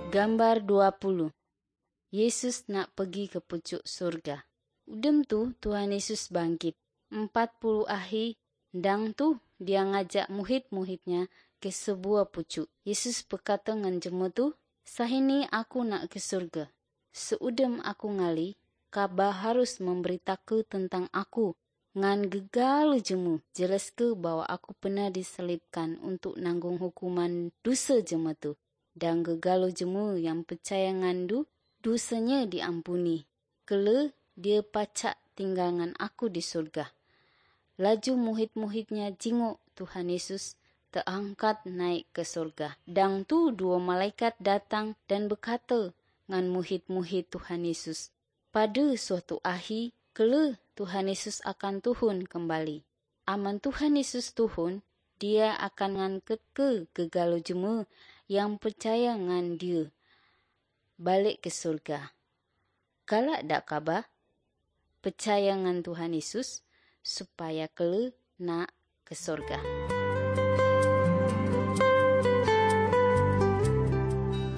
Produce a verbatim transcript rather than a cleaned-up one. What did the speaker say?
Gambar dua puluh. Yesus nak pergi ke pucuk surga. Udem tu Tuhan Yesus bangkit. Empat puluh ahli dang tu dia ngajak muhid-muhidnya ke sebuah pucuk. Yesus berkata dengan jemu tu, "Sahini aku nak ke surga. Seudem aku ngali, kaba harus memberitaku tentang aku. Ngan gegal jemu, jelas ke bahwa aku pernah diselibkan untuk nanggung hukuman dosa jemu tu. Dan gegalo jemu yang percaya ngandu, dosanya diampuni. Kele dia pacak tinggalkan aku di surga." Laju muhid-muhidnya jinguk Tuhan Yesus terangkat naik ke surga. Dan tu dua malaikat datang dan berkata dengan muhid-muhid Tuhan Yesus, "Pada suatu hari, kele Tuhan Yesus akan turun kembali. Aman Tuhan Yesus turun, dia akan ngangkat ke gegalo jemu yang percaya ngan dia balik ke surga. Galak dak khabar? Percaya ngan Tuhan Yesus supaya kele nak ke surga."